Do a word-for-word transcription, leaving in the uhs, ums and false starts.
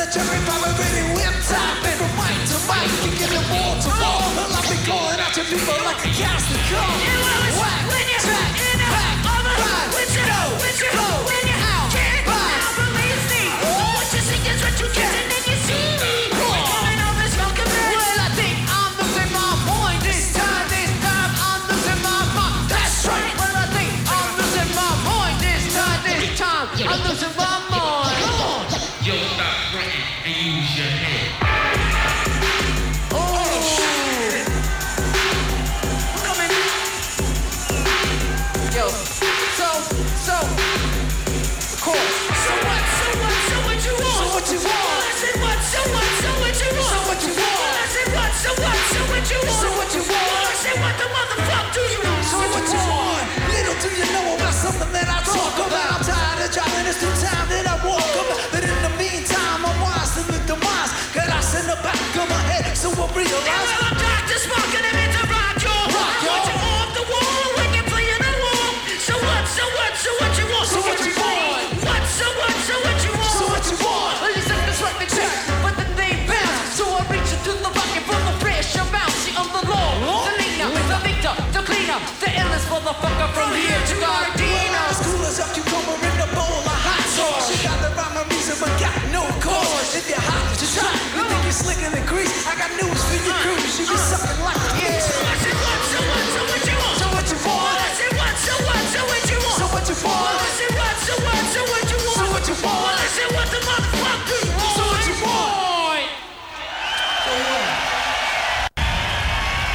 a cherry vibrating whip top. And from mic to mic, kicking it wall to wall. Well, I'll be going out to people like a casting call. Whack, when you're track, in a back, on the ride, with your go, with your go, when you're out, can't ride. now believe me. What you see is what you get, and then you see me. Coming on this welcome back. Well, I think I'm losing my mind this time. This time I'm losing my mind. That's right. Well, I think I'm losing my mind this time. This time I'm losing my mind. Come on. Yo, stop fronting and use your head. Oh, shit. Come in. Yo, so, so, of course. So what? So what? So what you want? So what you want? Well, I said what? So what? So what you want? So what you want? Well, I said what? So what? So what you want? So what you want? Well, I said what the motherfuck do you want? So what you want? Little do you know about something that I talk about. I'm tired of driving, it's through time that I walk about. But in the meantime, I'm wise to the demise. Got ice in the back of my head, so I Yeah, realize. well, I'm Doctor Spock and I'm into rock, y'all. Rock, I want y'all. you off the wall when you're playing the wall. So what? So what? So what you want? So what you want? What? So what? So what you want? So what you want? Well, you said this right, the check, but then they bounce. So I reach into the bucket for the pressure bounce. See, I'm the law, the leaner, the victor, the cleaner, the illest motherfucker from here to Gardena. Well, school is up, cucumber in a bowl of hot sauce. She got the rhyme and reason, but got no cause. If you're hot, just try. You think you're slicker than grease? I got news for your crew. She can